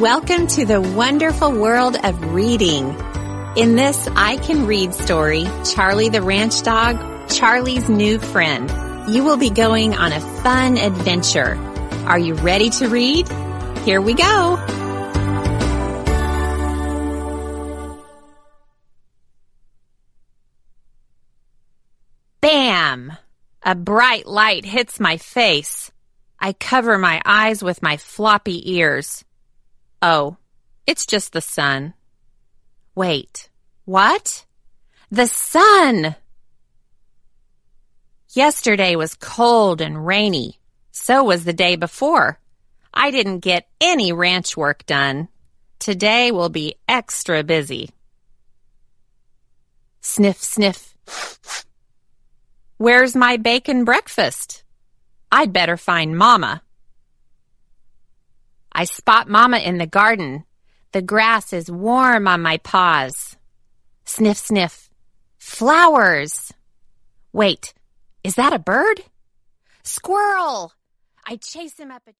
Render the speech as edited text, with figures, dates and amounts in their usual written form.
Welcome to the wonderful world of reading. In this I Can Read story, Charlie the Ranch Dog, Charlie's New Friend, you will be going on a fun adventure. Are you ready to read? Here we go. Bam! A bright light hits my face. I cover my eyes with my floppy ears. Oh, it's just the sun. Wait, what? The sun! Yesterday was cold and rainy. So was the day before. I didn't get any ranch work done. Today will be extra busy. Sniff, sniff. Where's my bacon breakfast? I'd better find Mama. I spot Mama in the garden. The grass is warm on my paws. Sniff, sniff. Flowers. Wait, is that a bird? Squirrel! I chase him up a